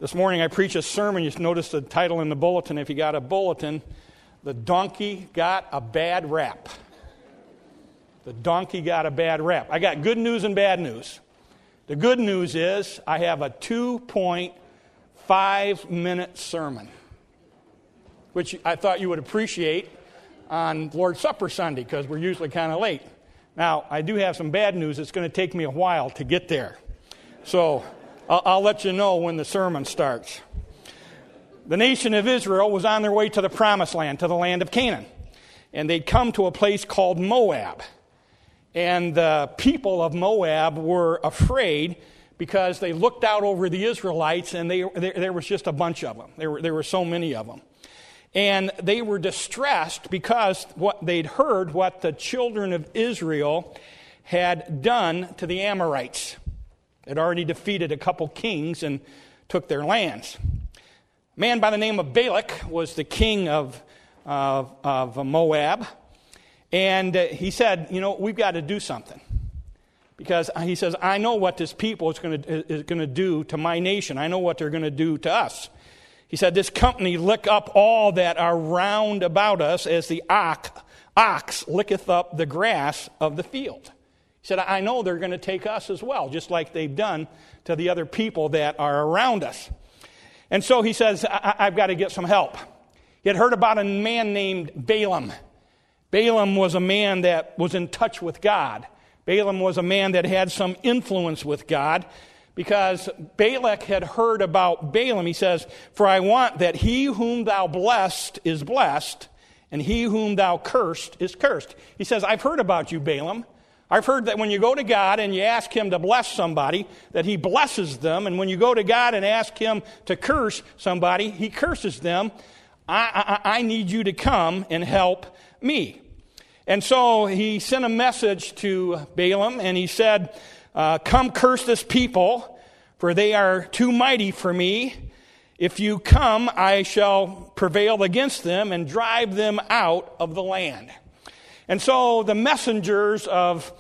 This morning I preach a sermon. You notice the title in the bulletin. If you got a bulletin, The Donkey Got a Bad Rap. The donkey got a bad rap. I got good news and bad news. The good news is I have a 2.5-minute sermon, which I thought you would appreciate on Lord's Supper Sunday because we're usually kind of late. Now, I do have some bad news. It's going to take me a while to get there. So I'll let you know when the sermon starts. The nation of Israel was on their way to the promised land, to the land of Canaan. And they'd come to a place called Moab. And the people of Moab were afraid because they looked out over the Israelites and there was just a bunch of them. There were so many of them. And they were distressed because they'd heard what the children of Israel had done to the Amorites. They'd already defeated a couple kings and took their lands. A man by the name of Balak was the king of Moab. And he said, we've got to do something. Because he says, I know what this people is going to do to my nation. I know what they're going to do to us. He said, this company lick up all that are round about us as the ox licketh up the grass of the field. He said, I know they're going to take us as well, just like they've done to the other people that are around us. And so he says, I've got to get some help. He had heard about a man named Balaam. Balaam was a man that was in touch with God. Balaam was a man that had some influence with God because Balak had heard about Balaam. He says, for I want that he whom thou blessed is blessed, and he whom thou cursed is cursed. He says, I've heard about you, Balaam. I've heard that when you go to God and you ask him to bless somebody, that he blesses them. And when you go to God and ask him to curse somebody, he curses them. I need you to come and help me. And so he sent a message to Balaam and he said, come curse this people, for they are too mighty for me. If you come, I shall prevail against them and drive them out of the land. And so the messengers of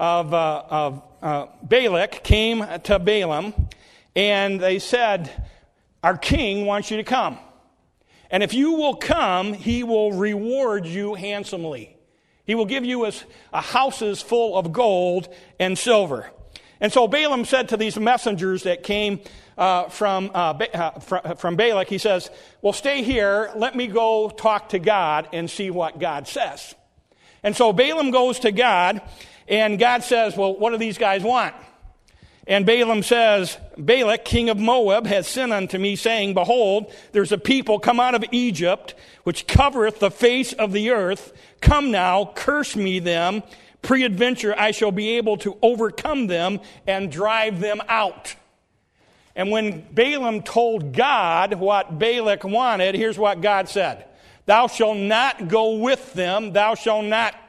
Balak came to Balaam, and they said, our king wants you to come. And if you will come, he will reward you handsomely. He will give you a houses full of gold and silver. And so Balaam said to these messengers that came from Balak, he says, well, stay here. Let me go talk to God and see what God says. And so Balaam goes to God, and God says, well, what do these guys want? And Balaam says, Balak, king of Moab, has sent unto me, saying, behold, there's a people come out of Egypt, which covereth the face of the earth. Come now, curse me them. Peradventure I shall be able to overcome them and drive them out. And when Balaam told God what Balak wanted, here's what God said. Thou shalt not go with them, thou shalt not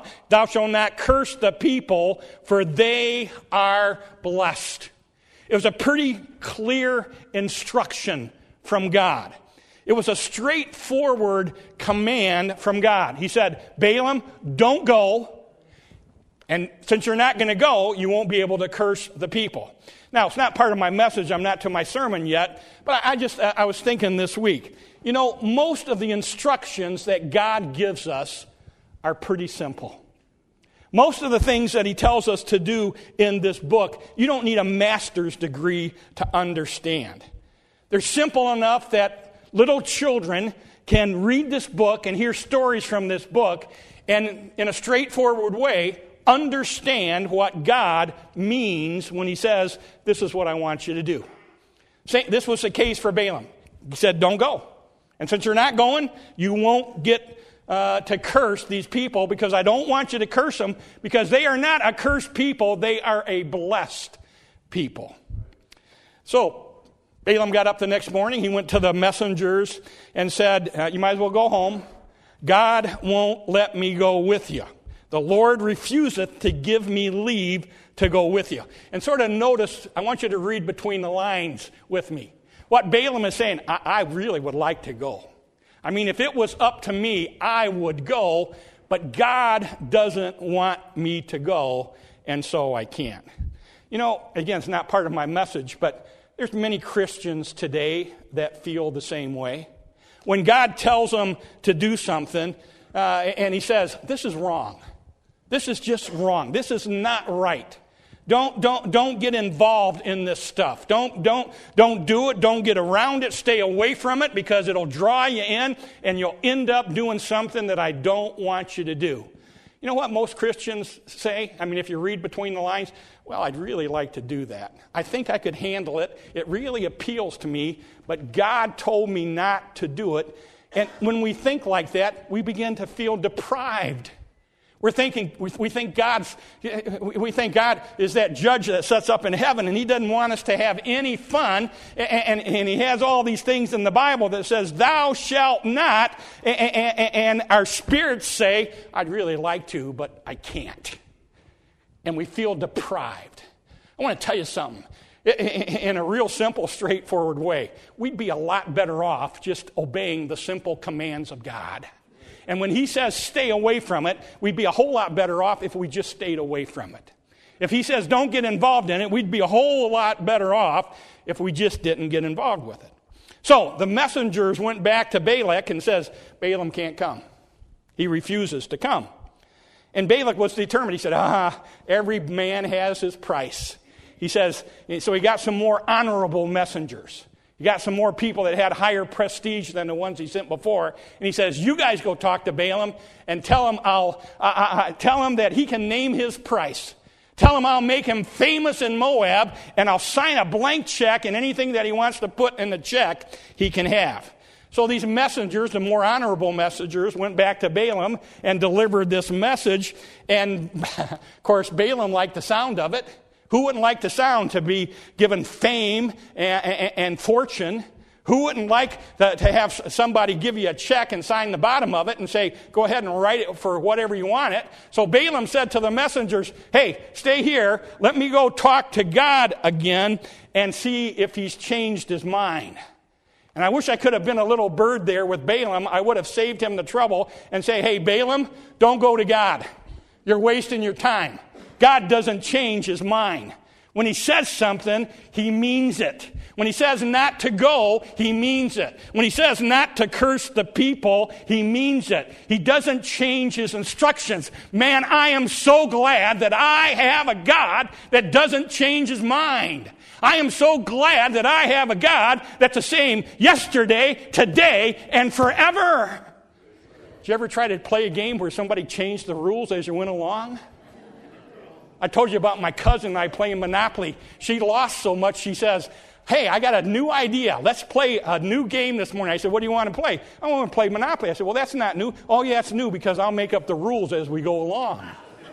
curse the people, for they are blessed. It was a pretty clear instruction from God. It was a straightforward command from God. He said, Balaam, don't go. And since you're not going to go, you won't be able to curse the people. Now, it's not part of my message. I'm not to my sermon yet. But I was thinking this week. Most of the instructions that God gives us are pretty simple. Most of the things that he tells us to do in this book, you don't need a master's degree to understand. They're simple enough that little children can read this book and hear stories from this book and in a straightforward way understand what God means when he says, this is what I want you to do. This was the case for Balaam. He said, don't go. And since you're not going, you won't get to curse these people because I don't want you to curse them because they are not a cursed people. They are a blessed people. So Balaam got up the next morning. He went to the messengers and said, you might as well go home. God won't let me go with you. The Lord refuseth to give me leave to go with you. And sort of notice, I want you to read between the lines with me. What Balaam is saying, I really would like to go. I mean, if it was up to me, I would go, but God doesn't want me to go, and so I can't. Again, it's not part of my message, but There's many Christians today that feel the same way. When God tells them to do something, and he says, this is wrong. This is just wrong. This is not right. Don't get involved in this stuff. Don't do it. Don't get around it. Stay away from it because it'll draw you in and you'll end up doing something that I don't want you to do. You know what most Christians say? I mean, if you read between the lines, well, I'd really like to do that. I think I could handle it. It really appeals to me, but God told me not to do it. And when we think like that, we begin to feel deprived. We think God is that judge that sits up in heaven, and he doesn't want us to have any fun. And he has all these things in the Bible that says, thou shalt not. And our spirits say, I'd really like to, but I can't. And we feel deprived. I want to tell you something. In a real simple, straightforward way, we'd be a lot better off just obeying the simple commands of God. And when he says stay away from it, we'd be a whole lot better off if we just stayed away from it. If he says don't get involved in it, we'd be a whole lot better off if we just didn't get involved with it. So the messengers went back to Balak and says, Balaam can't come. He refuses to come. And Balak was determined. He said, every man has his price. He says, so he got some more honorable messengers. He got some more people that had higher prestige than the ones he sent before. And he says, you guys go talk to Balaam and tell him tell him that he can name his price. Tell him I'll make him famous in Moab, and I'll sign a blank check, and anything that he wants to put in the check, he can have. So these messengers, the more honorable messengers, went back to Balaam and delivered this message. And, of course, Balaam liked the sound of it. Who wouldn't like the sound to be given fame and fortune? Who wouldn't like to have somebody give you a check and sign the bottom of it and say, go ahead and write it for whatever you want it? So Balaam said to the messengers, hey, stay here. Let me go talk to God again and see if he's changed his mind. And I wish I could have been a little bird there with Balaam. I would have saved him the trouble and say, hey, Balaam, don't go to God. You're wasting your time. God doesn't change his mind. When he says something, he means it. When he says not to go, he means it. When he says not to curse the people, he means it. He doesn't change his instructions. Man, I am so glad that I have a God that doesn't change his mind. I am so glad that I have a God that's the same yesterday, today, and forever. Did you ever try to play a game where somebody changed the rules as you went along? I told you about my cousin and I playing Monopoly. She lost so much, she says, hey, I got a new idea. Let's play a new game this morning. I said, what do you want to play? I want to play Monopoly. I said, well, that's not new. Oh, yeah, it's new because I'll make up the rules as we go along.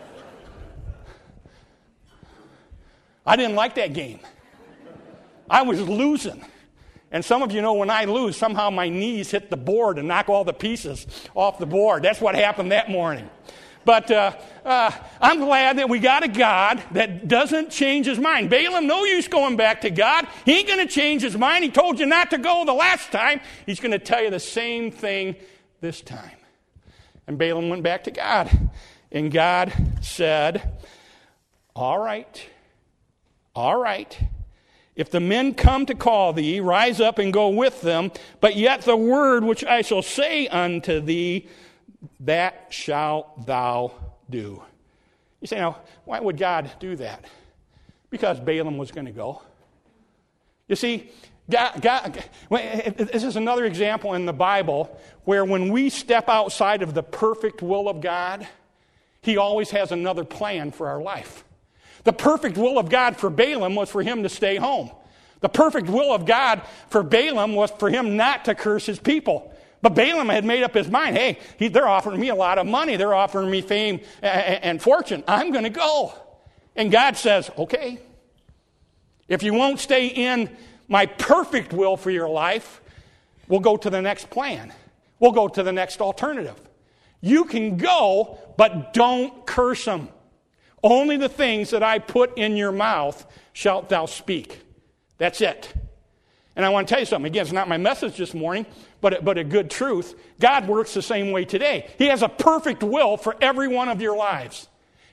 I didn't like that game. I was losing. And some of you know when I lose, somehow my knees hit the board and knock all the pieces off the board. That's what happened that morning. But I'm glad that we got a God that doesn't change his mind. Balaam, no use going back to God. He ain't going to change his mind. He told you not to go the last time. He's going to tell you the same thing this time. And Balaam went back to God. And God said, all right. If the men come to call thee, rise up and go with them. But yet the word which I shall say unto thee, that shalt thou do. You say, now, why would God do that? Because Balaam was going to go. You see, God, this is another example in the Bible where when we step outside of the perfect will of God, he always has another plan for our life. The perfect will of God for Balaam was for him to stay home. The perfect will of God for Balaam was for him not to curse his people. But Balaam had made up his mind, hey, they're offering me a lot of money. They're offering me fame and fortune. I'm going to go. And God says, okay, if you won't stay in my perfect will for your life, we'll go to the next plan. We'll go to the next alternative. You can go, but don't curse them. Only the things that I put in your mouth shalt thou speak. That's it. And I want to tell you something. Again, it's not my message this morning, but a good truth. God works the same way today. He has a perfect will for every one of your lives.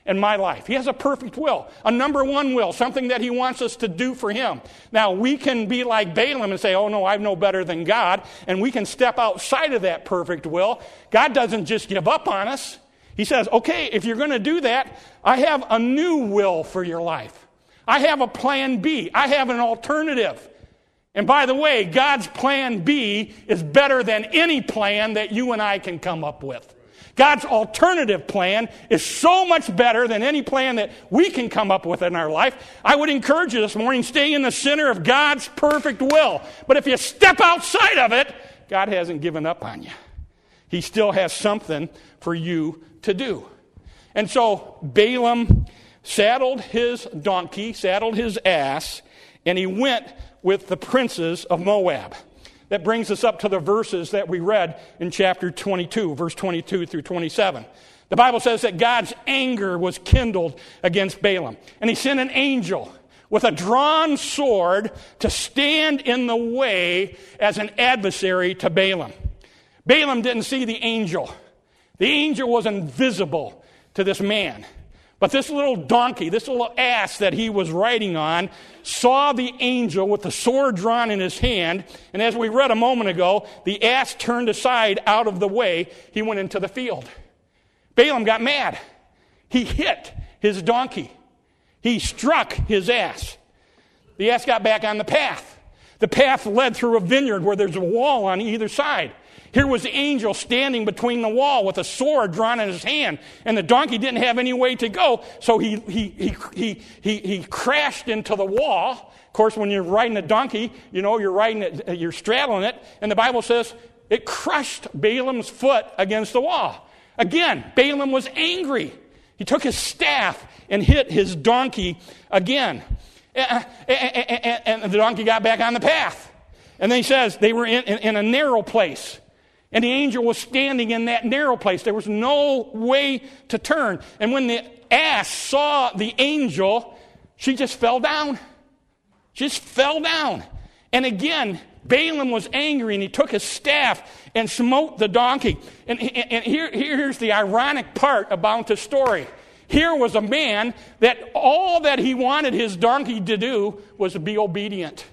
in my life. He has a perfect will, a number one will, something that he wants us to do for him. Now, we can be like Balaam and say, oh no, I'm no better than God, and we can step outside of that perfect will. God doesn't just give up on us. He says, okay, if you're going to do that, I have a new will for your life. I have a plan B. I have an alternative. And by the way, God's plan B is better than any plan that you and I can come up with. God's alternative plan is so much better than any plan that we can come up with in our life. I would encourage you this morning, stay in the center of God's perfect will. But if you step outside of it, God hasn't given up on you. He still has something for you to do. And so Balaam saddled his donkey, saddled his ass, and he went with the princes of Moab. That brings us up to the verses that we read in chapter 22, verse 22 through 27. The Bible says that God's anger was kindled against Balaam, and he sent an angel with a drawn sword to stand in the way as an adversary to Balaam. Balaam didn't see the angel. The angel was invisible to this man. But this little donkey, this little ass that he was riding on, saw the angel with the sword drawn in his hand. And as we read a moment ago, the ass turned aside out of the way. He went into the field. Balaam got mad. He hit his donkey. He struck his ass. The ass got back on the path. The path led through a vineyard where there's a wall on either side. Here was the angel standing between the wall with a sword drawn in his hand, and the donkey didn't have any way to go, so he crashed into the wall. Of course, when you're riding a donkey, you know you're riding it, you're straddling it, and the Bible says it crushed Balaam's foot against the wall. Again, Balaam was angry. He took his staff and hit his donkey again, and the donkey got back on the path. And then he says they were in a narrow place. And the angel was standing in that narrow place. There was no way to turn. And when the ass saw the angel, she just fell down. Just fell down. And again, Balaam was angry, and he took his staff and smote the donkey. And here's the ironic part about the story. Here was a man that all that he wanted his donkey to do was to be obedient.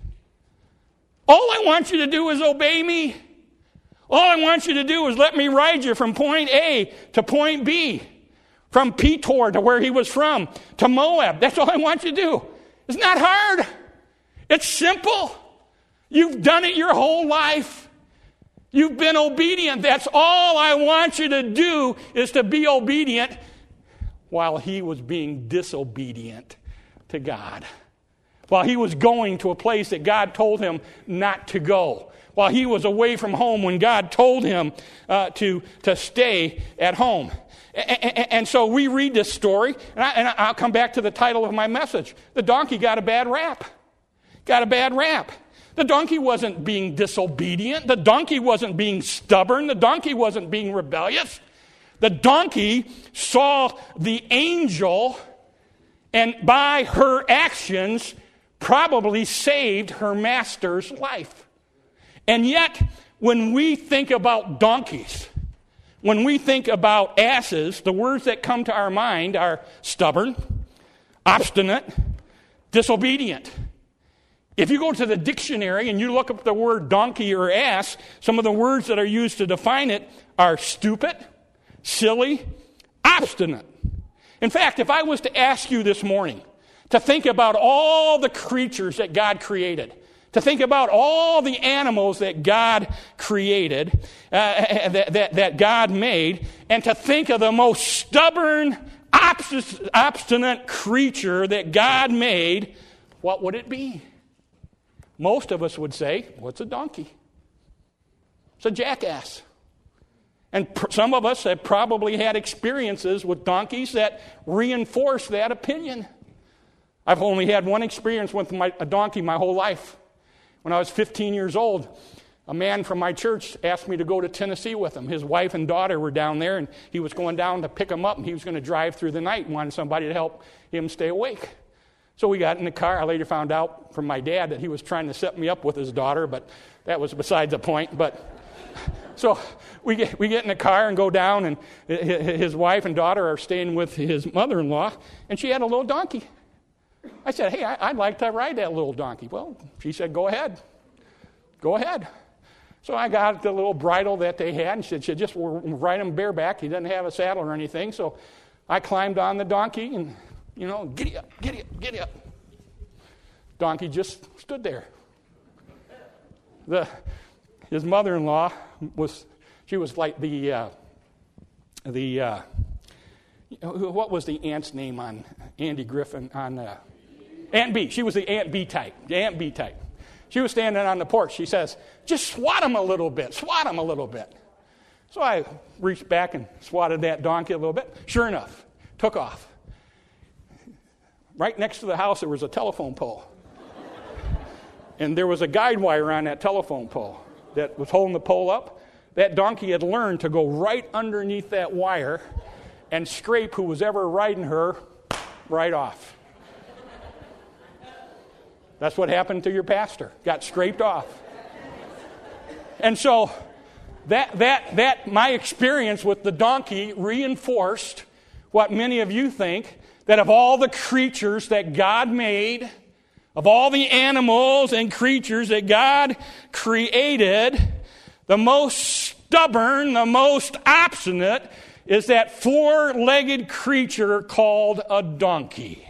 All I want you to do is obey me. All I want you to do is let me ride you from point A to point B, from Petor to where he was from, to Moab. That's all I want you to do. It's not hard. It's simple. You've done it your whole life. You've been obedient. That's all I want you to do is to be obedient, while he was being disobedient to God. While he was going to a place that God told him not to go. While he was away from home when God told him to stay at home. And so we read this story, and I'll come back to the title of my message. The donkey got a bad rap. Got a bad rap. The donkey wasn't being disobedient. The donkey wasn't being stubborn. The donkey wasn't being rebellious. The donkey saw the angel, and by her actions, probably saved her master's life. And yet, when we think about donkeys, when we think about asses, the words that come to our mind are stubborn, obstinate, disobedient. If you go to the dictionary and you look up the word donkey or ass, some of the words that are used to define it are stupid, silly, obstinate. In fact, if I was to ask you this morning to think about all the creatures that God created, to think about all the animals that God created, that God made, and to think of the most stubborn, obstinate creature that God made, what would it be? Most of us would say, well, it's a donkey. It's a jackass. And some of us have probably had experiences with donkeys that reinforce that opinion. I've only had one experience with a donkey my whole life. When I was 15 years old, a man from my church asked me to go to Tennessee with him. His wife and daughter were down there, and he was going down to pick them up, and he was going to drive through the night and wanted somebody to help him stay awake. So we got in the car. I later found out from my dad that he was trying to set me up with his daughter, but that was beside the point. But so we get in the car and go down, and his wife and daughter are staying with his mother-in-law, and she had a little donkey. I said, hey, I'd like to ride that little donkey. Well, she said, go ahead. Go ahead. So I got the little bridle that they had, and she said, just ride him bareback. He doesn't have a saddle or anything. So I climbed on the donkey and, giddy up, giddy up, giddy up. Donkey just stood there. His mother-in-law was like what was the aunt's name on Andy Griffin on Aunt B? She was the Aunt B type. The Aunt B type. She was standing on the porch. She says, just swat him a little bit. Swat him a little bit. So I reached back and swatted that donkey a little bit. Sure enough, took off. Right next to the house, there was a telephone pole. And there was a guide wire on that telephone pole that was holding the pole up. That donkey had learned to go right underneath that wire and scrape who was ever riding her right off. That's what happened to your pastor. Got scraped off. And so that my experience with the donkey reinforced what many of you think, that of all the creatures that God made, of all the animals and creatures that God created, the most stubborn, the most obstinate is that four-legged creature called a donkey.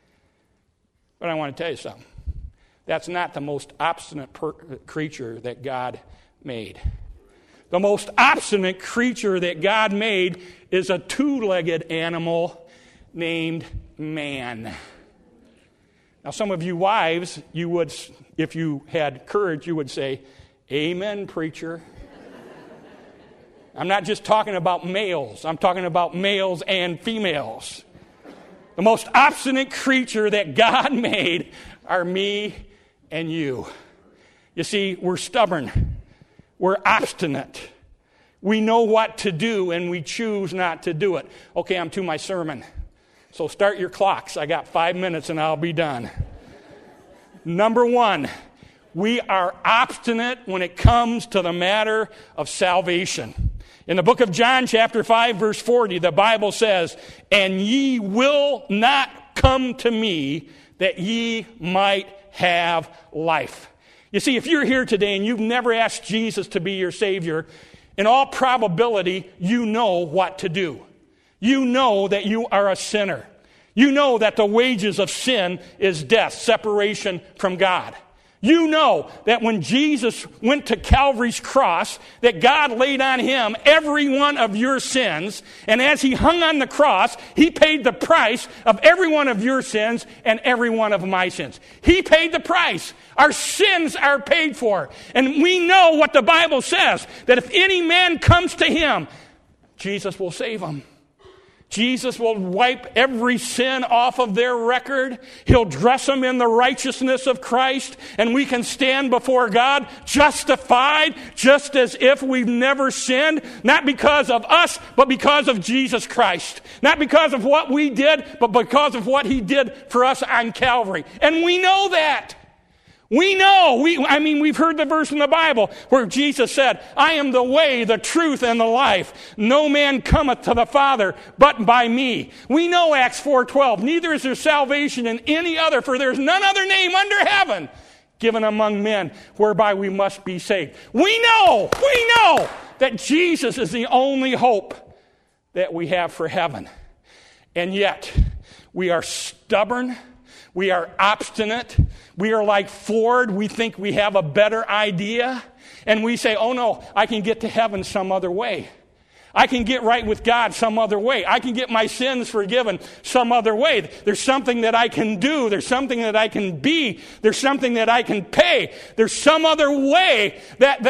But I want to tell you something. That's not the most obstinate creature that God made. The most obstinate creature that God made is a two-legged animal named man. Now, some of you wives, you would, if you had courage, you would say, amen, preacher. I'm not just talking about males. I'm talking about males and females. The most obstinate creature that God made are me and you. You see, we're stubborn. We're obstinate. We know what to do, and we choose not to do it. Okay, I'm to my sermon. So start your clocks. I got 5 minutes, and I'll be done. Number one, we are obstinate when it comes to the matter of salvation. In the book of John, chapter 5, verse 40, the Bible says, and ye will not come to me that ye might have life. You see, if you're here today and you've never asked Jesus to be your Savior, in all probability, you know what to do. You know that you are a sinner. You know that the wages of sin is death, separation from God. You know that when Jesus went to Calvary's cross, that God laid on him every one of your sins, and as he hung on the cross, he paid the price of every one of your sins and every one of my sins. He paid the price. Our sins are paid for. And we know what the Bible says, that if any man comes to him, Jesus will save him. Jesus will wipe every sin off of their record. He'll dress them in the righteousness of Christ, and we can stand before God justified, just as if we've never sinned, not because of us, but because of Jesus Christ. Not because of what we did, but because of what he did for us on Calvary. And we know that. We know, we've heard the verse in the Bible where Jesus said, I am the way, the truth, and the life. No man cometh to the Father but by me. We know Acts 4:12. Neither is there salvation in any other, for there is none other name under heaven given among men whereby we must be saved. We know that Jesus is the only hope that we have for heaven. And yet, we are stubborn. We are obstinate. We are like Ford. We think we have a better idea. And we say, oh no, I can get to heaven some other way. I can get right with God some other way. I can get my sins forgiven some other way. There's something that I can do. There's something that I can be. There's something that I can pay. There's some other way that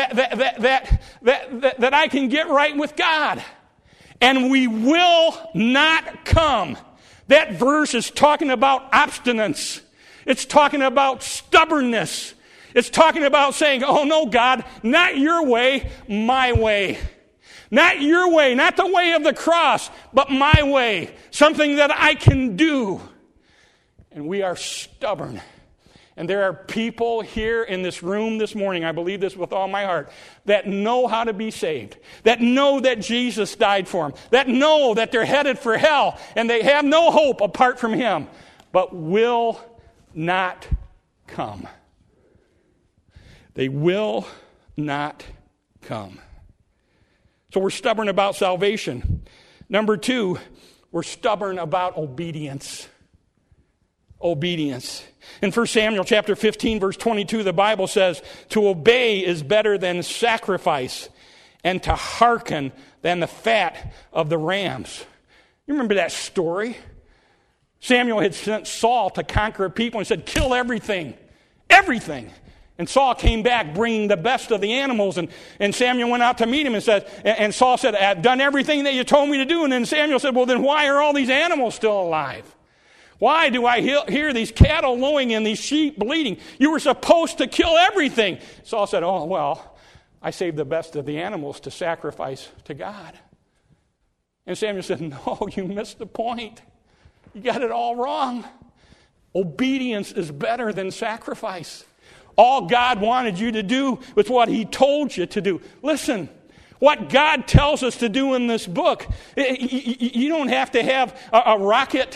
I can get right with God. And we will not come. That verse is talking about obstinance. It's talking about stubbornness. It's talking about saying, oh no, God, not your way, my way. Not your way, not the way of the cross, but my way. Something that I can do. And we are stubborn. And there are people here in this room this morning, I believe this with all my heart, that know how to be saved, that know that Jesus died for them, that know that they're headed for hell and they have no hope apart from him, but will not come. They will not come. So we're stubborn about salvation. Number 2, we're stubborn about obedience. Obedience. In 1 Samuel chapter 15, verse 22, the Bible says, to obey is better than sacrifice, and to hearken than the fat of the rams. You remember that story? Samuel had sent Saul to conquer a people and said, kill everything. Everything. And Saul came back bringing the best of the animals. And Samuel went out to meet him and Saul said, I've done everything that you told me to do. And then Samuel said, well, then why are all these animals still alive? Why do I hear these cattle lowing and these sheep bleating? You were supposed to kill everything. Saul said, oh, well, I saved the best of the animals to sacrifice to God. And Samuel said, no, you missed the point. You got it all wrong. Obedience is better than sacrifice. All God wanted you to do was what he told you to do. Listen, what God tells us to do in this book, you don't have to have a rocket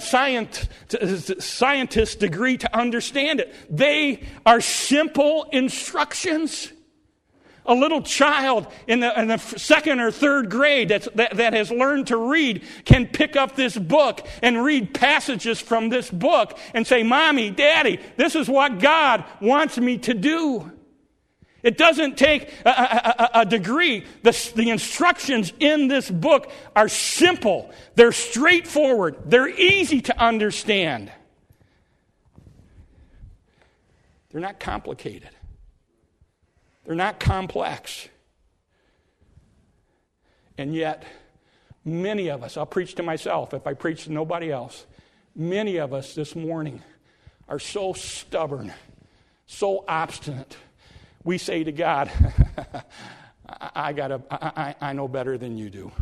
scientist degree to understand it. They are simple instructions. A little child in the second or third grade that has learned to read can pick up this book and read passages from this book and say, Mommy, Daddy, this is what God wants me to do. It doesn't take a degree. The instructions in this book are simple. They're straightforward. They're easy to understand. They're not complicated. They're not complex. And yet, many of us, I'll preach to myself if I preach to nobody else, many of us this morning are so stubborn, so obstinate. We say to God, I know better than you do.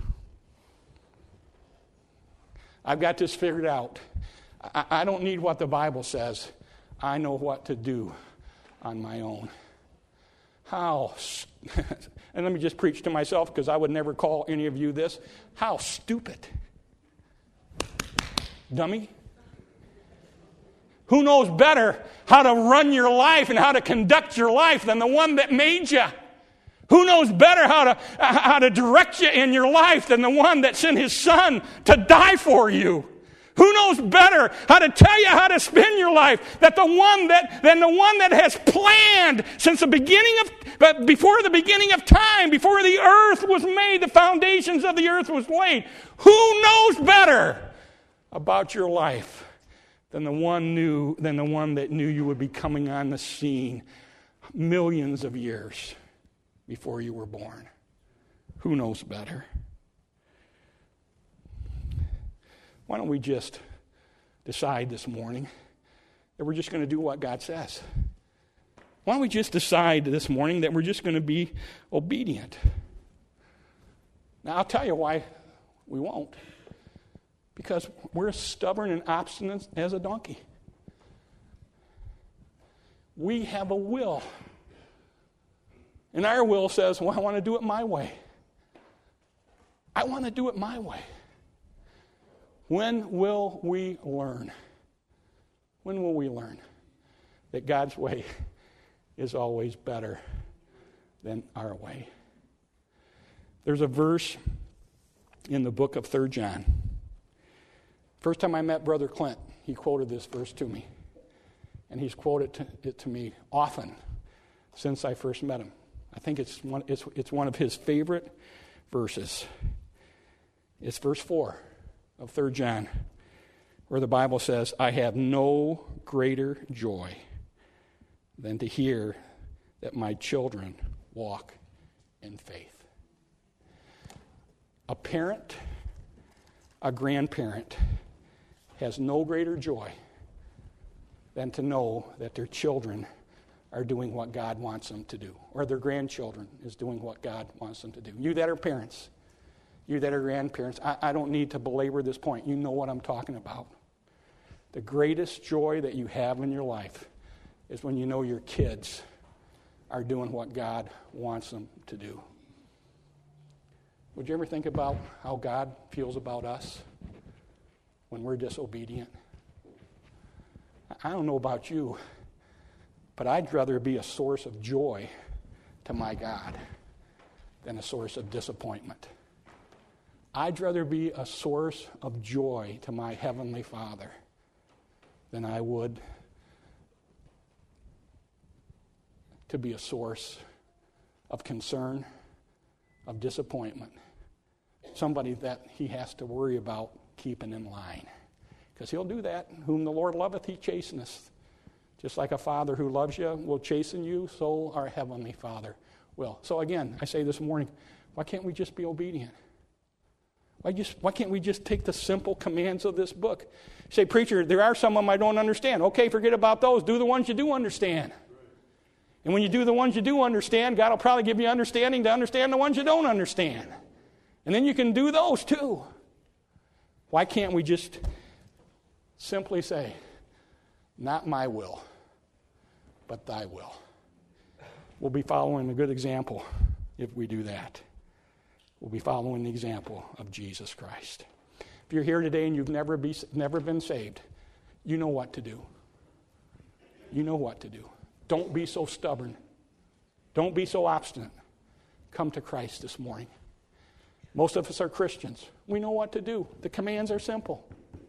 I've got this figured out. I don't need what the Bible says. I know what to do on my own. How, and let me just preach to myself because I would never call any of you this. How stupid. Dummy. Who knows better how to run your life and how to conduct your life than the one that made you? Who knows better how to direct you in your life than the one that sent his son to die for you? Who knows better how to tell you how to spend your life than the one that has planned since the beginning of, before the beginning of time, before the earth was made, the foundations of the earth was laid. Who knows better about your life than the one that knew you would be coming on the scene millions of years before you were born? Who knows better? Why don't we just decide this morning that we're just going to do what God says? Why don't we just decide this morning that we're just going to be obedient? Now, I'll tell you why we won't. Because we're as stubborn and obstinate as a donkey. We have a will. And our will says, well, I want to do it my way. I want to do it my way. When will we learn? When will we learn that God's way is always better than our way? There's a verse in the book of 3 John. First time I met Brother Clint, he quoted this verse to me. And he's quoted it to me often since I first met him. I think it's one of his favorite verses. It's verse 4 of 3 John, where the Bible says, I have no greater joy than to hear that my children walk in faith. A parent, a grandparent, has no greater joy than to know that their children are doing what God wants them to do, or their grandchildren is doing what God wants them to do. You that are parents, you that are grandparents, I don't need to belabor this point. You know what I'm talking about. The greatest joy that you have in your life is when you know your kids are doing what God wants them to do. Would you ever think about how God feels about us when we're disobedient? I don't know about you, but I'd rather be a source of joy to my God than a source of disappointment. I'd rather be a source of joy to my Heavenly Father than I would to be a source of concern, of disappointment. Somebody that he has to worry about keeping in line. Because he'll do that. Whom the Lord loveth, he chasteneth. Just like a father who loves you will chasten you, so our Heavenly Father will. So again, I say this morning, why can't we just be obedient? Why can't we just take the simple commands of this book? You say, preacher, there are some of them I don't understand. Okay, forget about those. Do the ones you do understand. And when you do the ones you do understand, God will probably give you understanding to understand the ones you don't understand. And then you can do those too. Why can't we just simply say, not my will, but thy will? We'll be following a good example if we do that. We'll be following the example of Jesus Christ. If you're here today and you've never been saved, you know what to do. You know what to do. Don't be so stubborn. Don't be so obstinate. Come to Christ this morning. Most of us are Christians. We know what to do. The commands are simple.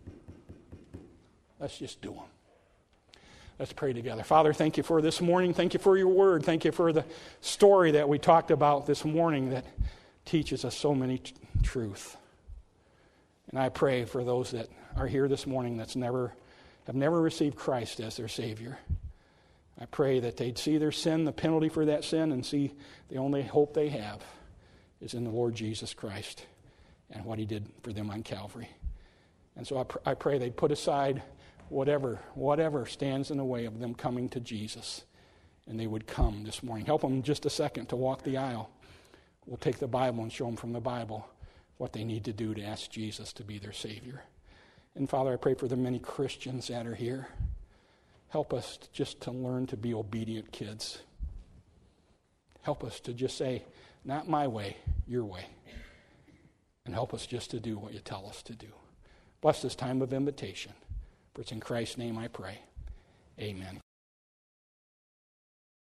Let's just do them. Let's pray together. Father, thank you for this morning. Thank you for your word. Thank you for the story that we talked about this morning that teaches us so many truth. And I pray for those that are here this morning that have never received Christ as their Savior. I pray that they'd see their sin, the penalty for that sin, and see the only hope they have is in the Lord Jesus Christ and what he did for them on Calvary. And so I pray they'd put aside whatever stands in the way of them coming to Jesus, and they would come this morning. Help them in just a second to walk the aisle. We'll take the Bible and show them from the Bible what they need to do to ask Jesus to be their Savior. And Father, I pray for the many Christians that are here. Help us just to learn to be obedient kids. Help us to just say, not my way, your way. And help us just to do what you tell us to do. Bless this time of invitation. For it's in Christ's name I pray. Amen.